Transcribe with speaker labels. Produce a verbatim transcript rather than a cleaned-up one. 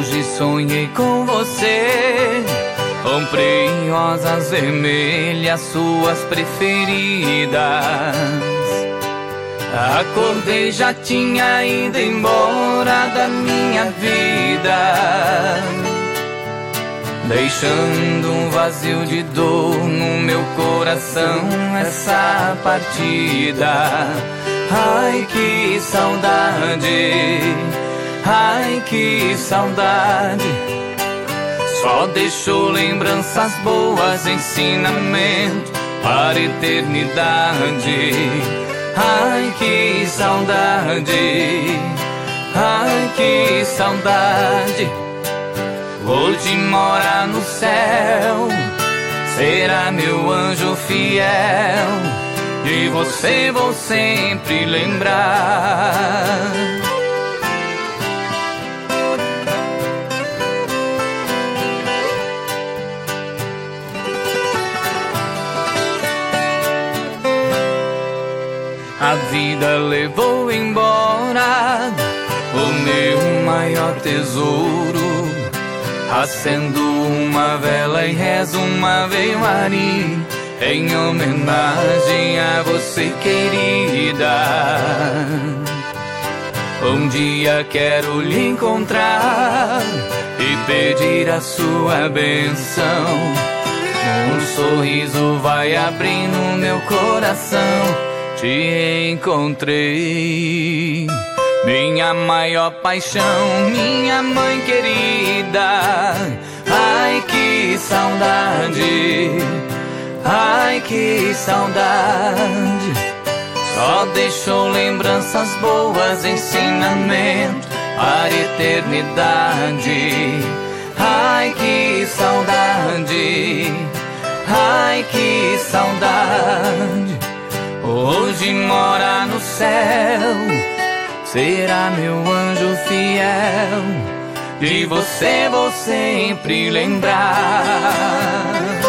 Speaker 1: longe sonhei com você. Comprei rosas vermelhas, suas preferidas. Acordei, já tinha ido embora da minha vida, deixando um vazio de dor no meu coração, essa partida. Ai, que saudade, ai, que saudade. Só deixou lembranças boas, ensinamento para a eternidade. Ai, que saudade, ai, que saudade. Hoje mora no céu, será meu anjo fiel, de você vou sempre lembrar. A vida levou embora o meu maior tesouro. Acendo uma vela e rezo uma Ave Maria em homenagem a você, querida. Um dia quero lhe encontrar e pedir a sua bênção. Um sorriso vai abrindo meu coração. Te encontrei, minha maior paixão, minha mãe querida. Ai, que saudade, ai, que saudade. Só deixou lembranças boas, ensinamento para a eternidade. Ai, que saudade, ai, que saudade. Hoje mora no céu, será meu anjo fiel, de você vou sempre lembrar.